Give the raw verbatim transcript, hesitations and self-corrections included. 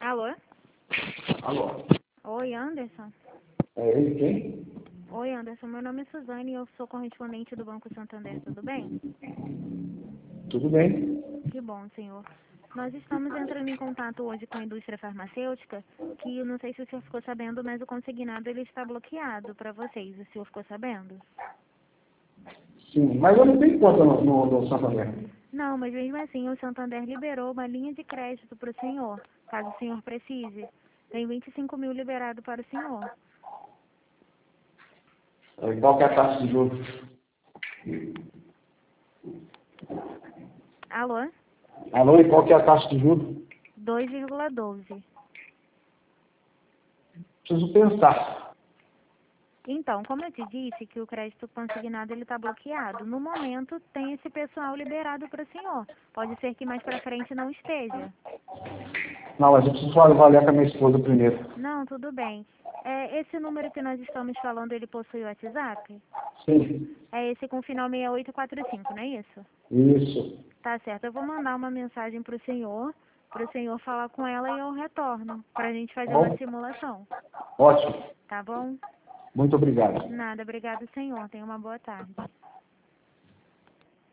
Alô? Alô? Oi, Anderson. É ele quem? Oi, Anderson. Meu nome é Suzane e eu sou correspondente do Banco Santander. Tudo bem? Tudo bem? Que bom, senhor. Nós estamos entrando em contato hoje com a indústria farmacêutica, que eu não sei se o senhor ficou sabendo, mas o consignado ele está bloqueado para vocês. O senhor ficou sabendo? Sim, mas eu não tenho conta no, no, no Santander. Não, mas mesmo assim o Santander liberou uma linha de crédito para o senhor, caso o senhor precise. Tem vinte e cinco mil liberado para o senhor. É, qual que é a taxa de juros? Alô? Alô, e qual que é a taxa de juros? dois vírgula doze. Preciso pensar. Então, como eu te disse que o crédito consignado ele está bloqueado, no momento tem esse pessoal liberado para o senhor. Pode ser que mais para frente não esteja. Não, mas eu preciso avaliar com a minha esposa primeiro. Não, tudo bem. É, esse número que nós estamos falando, ele possui WhatsApp? Sim, É esse com final seis oito quatro cinco, não é isso? isso. Tá certo, eu vou mandar uma mensagem para o senhor, para o senhor falar com ela e eu retorno, para a gente Tá fazer uma bom? simulação. Ótimo. Tá bom? Muito obrigado. Nada, obrigado, senhor. Tenha uma boa tarde.